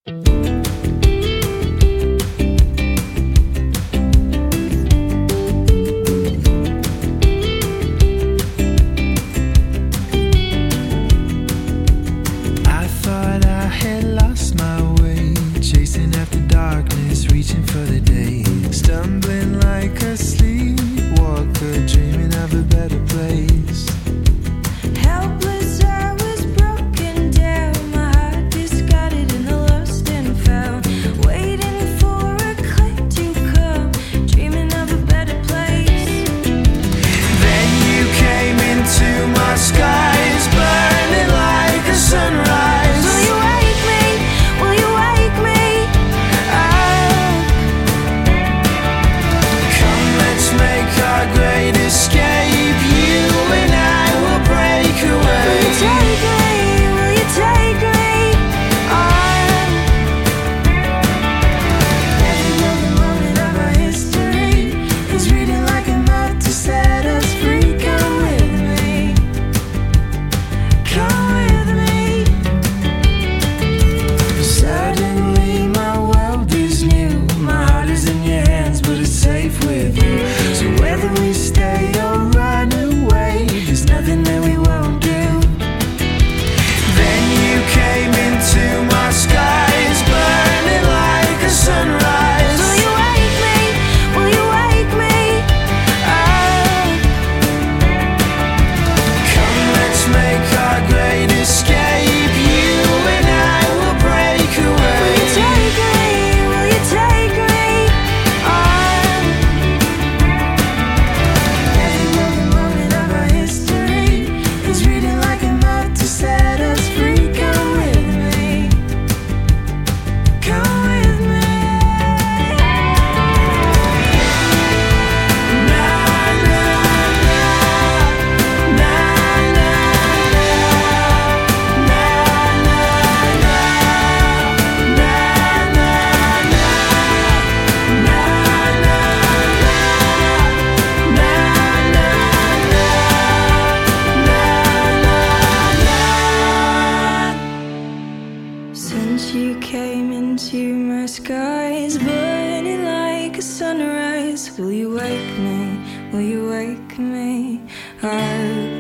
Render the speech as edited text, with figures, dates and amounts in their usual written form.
I thought I had lost my way, chasing after darkness, reaching for the day, stumbling like a sleepwalker, dreaming of a better place. Helpless, I was broken down. My heart discarded in the lost and found. Waiting for a click to come, dreaming of a better place. Then you came into my skies, burning like a sunrise. Will you wake me? Will you wake me up? Come, let's make our great escape. You and I will break away. Will you take me? Will you take me on? Every moving moment of our history is reading like a map to set us free. Come with me. Come with me. Suddenly my world is new. My heart is in your hands, but it's safe with you. So whether we stay or run away, there's nothing that we won't do. Then you came into my skies, burning like a sunrise. Will you wake me? Will you wake me up? Come, let's make our great escape. You and I will break away. Will you take me? Will you take me on? Every moving moment of our history is reading like a map to set us free. Come with me. Come with me. Na na na, na na na, na na na, na na Since you came into my skies, burning like a sunrise, will you wake me? Will you wake me up?